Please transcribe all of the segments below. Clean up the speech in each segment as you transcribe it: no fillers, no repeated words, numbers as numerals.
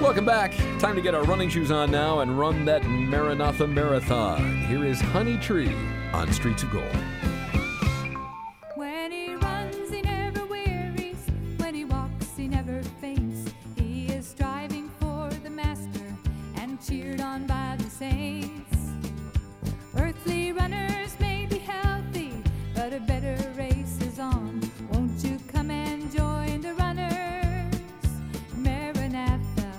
Welcome back. Time to get our running shoes on now and run that Maranatha Marathon. Here is Honey Tree on Streets of Gold. When he runs, he never wearies. When he walks, he never faints. He is striving for the master and cheered on by the saints. Earthly runners may be healthy, but a better race is on. Won't you come and join the runners? Maranatha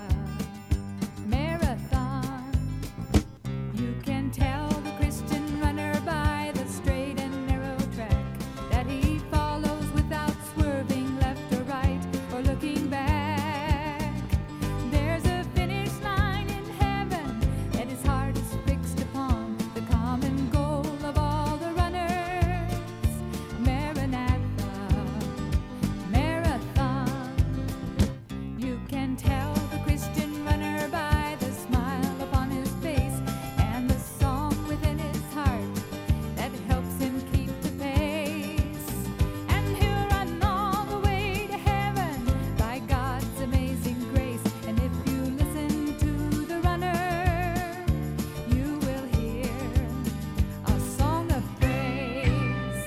Marathon. You can tell the Christian runner by the straight and narrow track that he follows without swerving left or right or looking back. There's a finish line in heaven that his heart is fixed upon, the common goal of all the runners. Maranatha Marathon. You can tell the Christian runner by the smile upon his face and the song within his heart that helps him keep the pace. And he'll run all the way to heaven by God's amazing grace. And if you listen to the runner, you will hear a song of praise.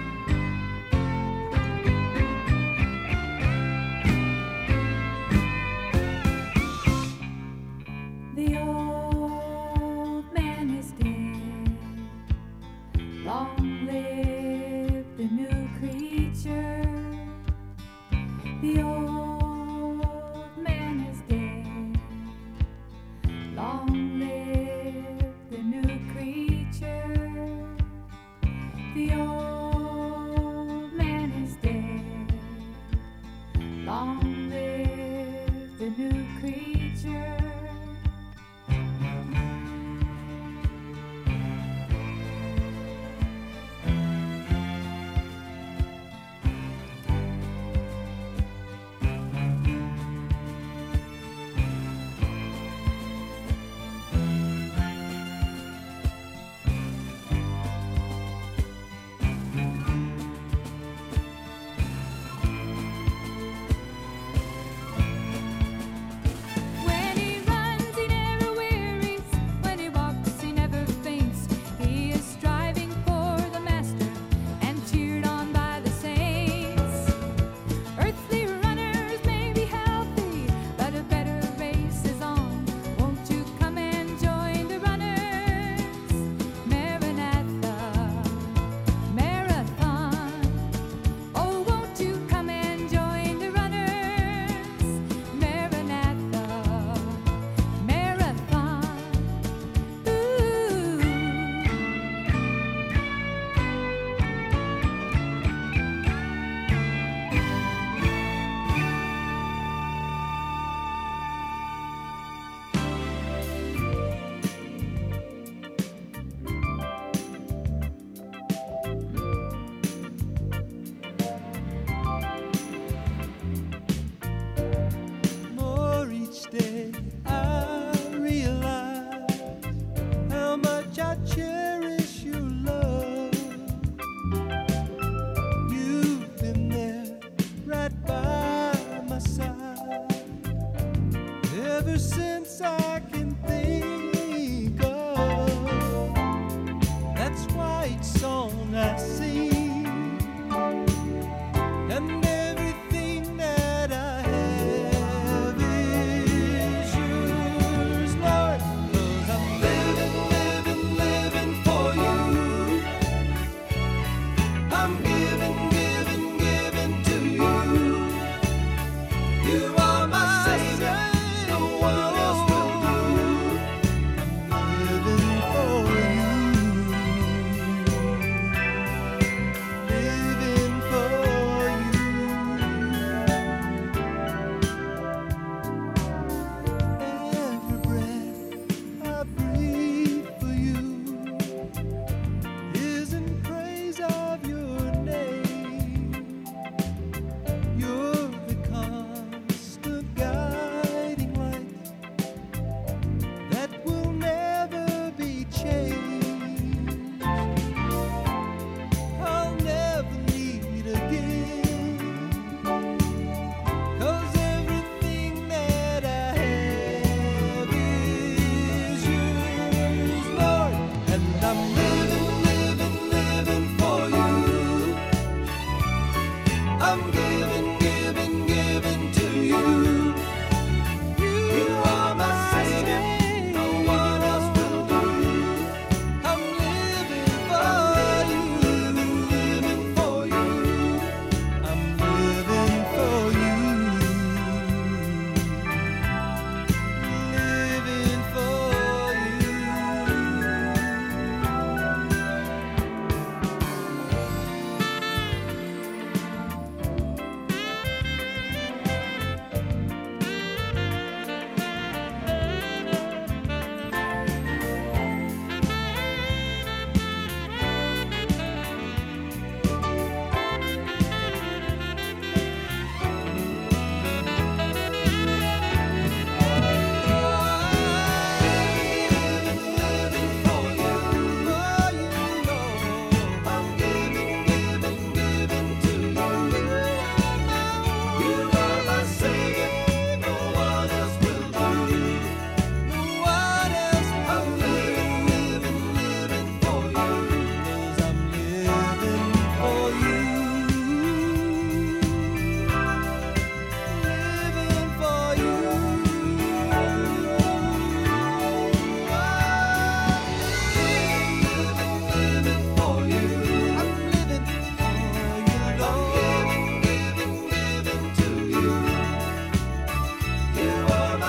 The old man is dead. Long live the new creature. The old man is dead. Long live the new creature. The old man is dead. Long live the new creature. When he runs, he never wearies. When he walks, he never faints. He is striving for the master and cheered on by the saints. Earthly runners may be healthy, but a better race is on. Won't you come and join the runners? Maranatha Marathon. Oh, won't you come and join the runners? Maranatha Marathon. Ooh. More each day I realize how much I cherish your love. You've been there right by my side ever since I can think of. That's why each song I sing and everything that I have is yours, Lord. 'Cause I'm living for you. I'm giving to you. You are my Savior, no one else will do.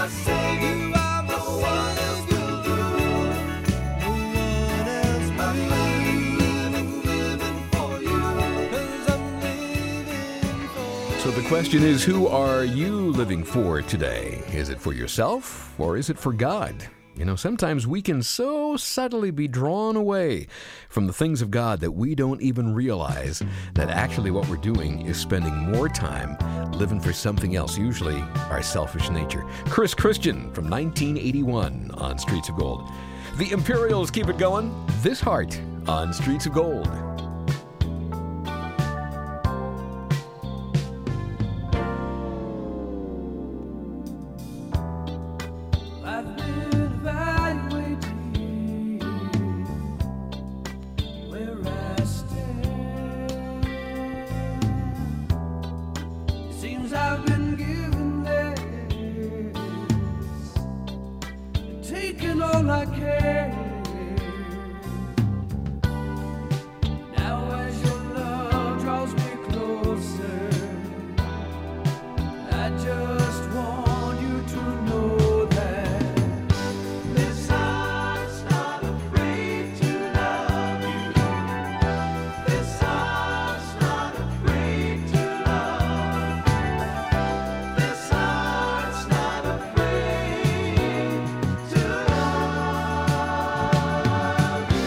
my Savior. You are my Savior. No one else but you. I'm living for you. 'Cause I'm living for you. So the question is, who are you living for today? Is it for yourself or is it for God? You know, sometimes we can so subtly be drawn away from the things of God that we don't even realize that actually what we're doing is spending more time living for something else, usually our selfish nature. Chris Christian from 1981 on Streets of Gold. The Imperials keep it going. This Heart on Streets of Gold. I've been evaluating where I stand. Seems I've been given this and taken all I can. Now as your love draws me closer, I just want you to know that this heart's not afraid to love you. This heart's not afraid to love. This heart's not afraid to love you.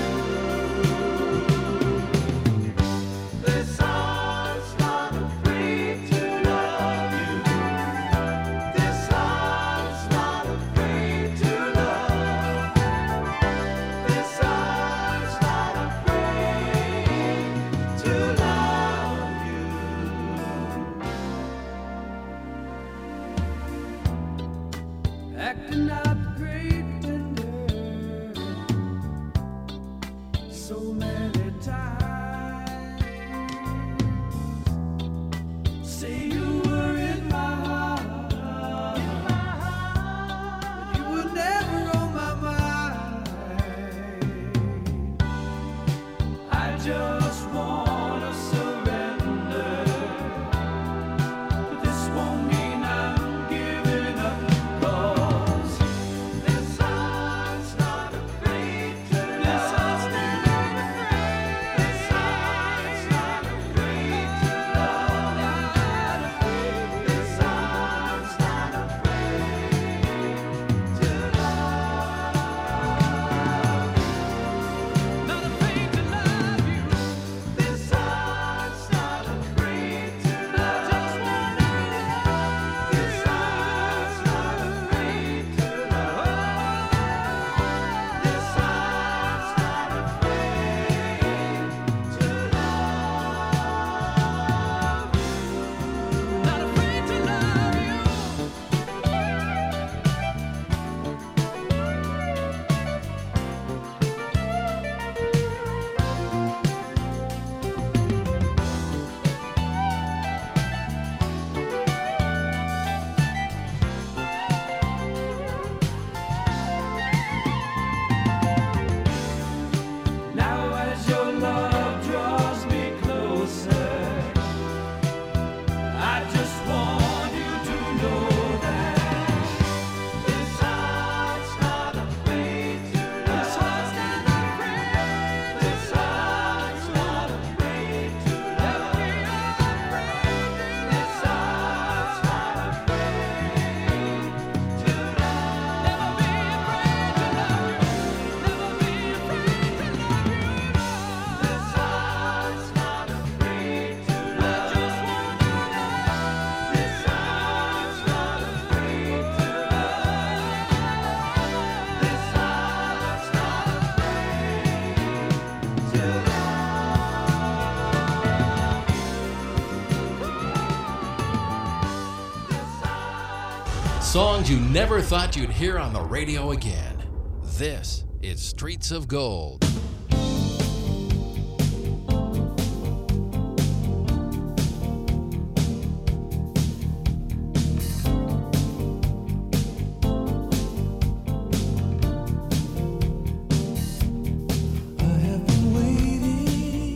This heart's not afraid to love you. This heart's not afraid to love. This heart's not afraid to love you. Acting out the great defender so many times. Say you were in my heart, but you were never on my mind. I just wanna surrender, but this won't mean I'm giving up. 'Cause this heart's not afraid to love. This heart's not afraid. This heart's not afraid to love. This heart's not afraid to love. Not afraid to love you. This heart's not afraid to love. Just wanna love. This heart's not afraid to love. This heart's not afraid to love. Not afraid to love you. Now as your love draws me closer, I just want you to know that this heart's not afraid to love. This heart's not afraid. This heart's not afraid to love. This heart's not afraid to love. Never be afraid to love you. Never be afraid to love you. This heart's not afraid to love. I just wanna love. This heart's not afraid to love. This heart's not afraid to love. Songs you never thought you'd hear on the radio again. This is Streets of Gold. I have been waiting.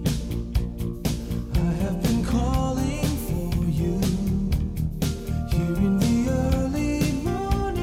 I have been calling for you here in the early morning.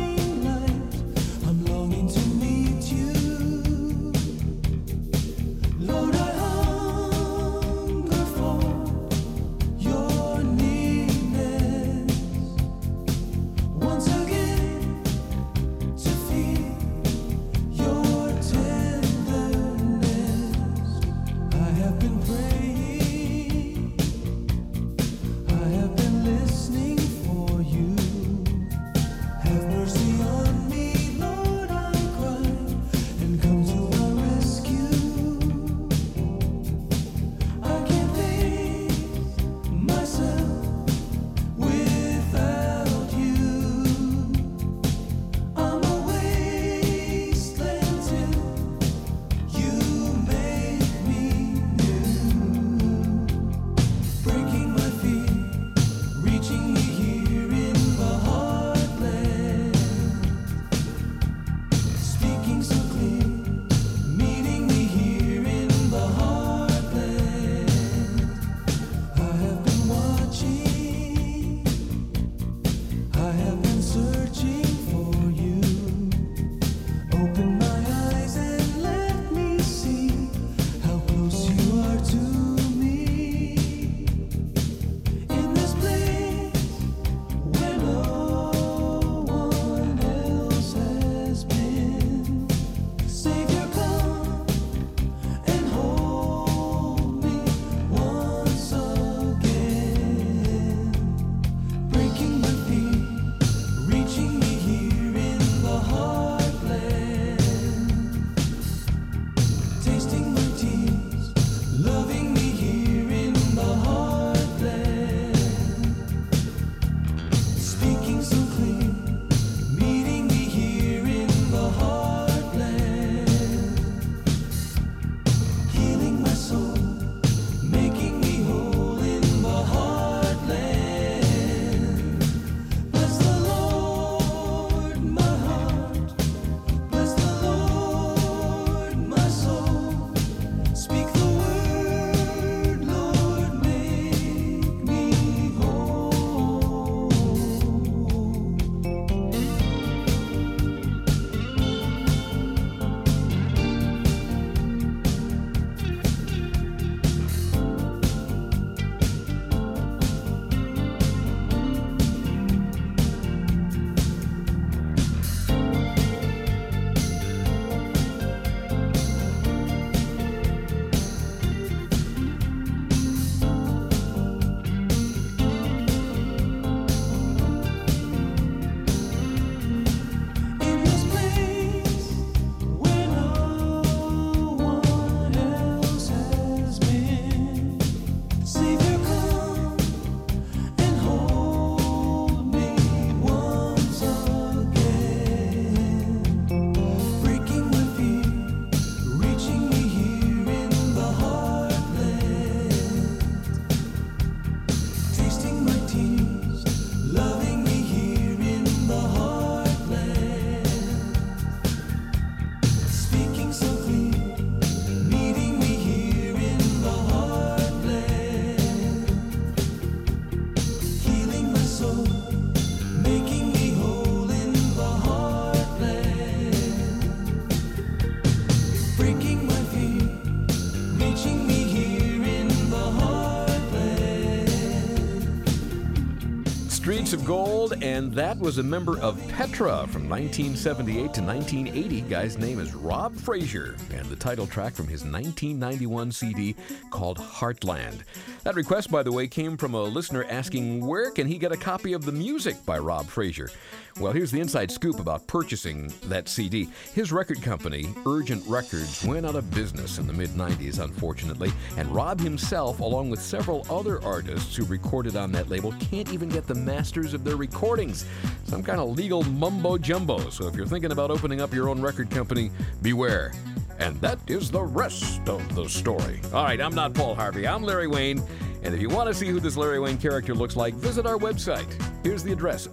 of Gold, and that was a member of Petra from 1978 to 1980. Guy's name is Rob Frazier, and the title track from his 1991 CD called Heartland. That request, by the way, came from a listener asking where can he get a copy of the music by Rob Frazier. Well, here's the inside scoop about purchasing that CD. His record company, Urgent Records, went out of business in the mid-90s, unfortunately, and Rob himself, along with several other artists who recorded on that label, can't even get the masters of their recordings. Some kind of legal mumbo-jumbo. So if you're thinking about opening up your own record company, beware. And that is the rest of the story. All right, I'm not Paul Harvey. I'm Larry Wayne. And if you want to see who this Larry Wayne character looks like, visit our website. Here's the address,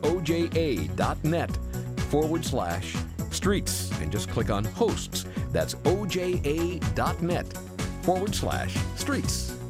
oja.net/streets. And just click on hosts. That's oja.net/streets.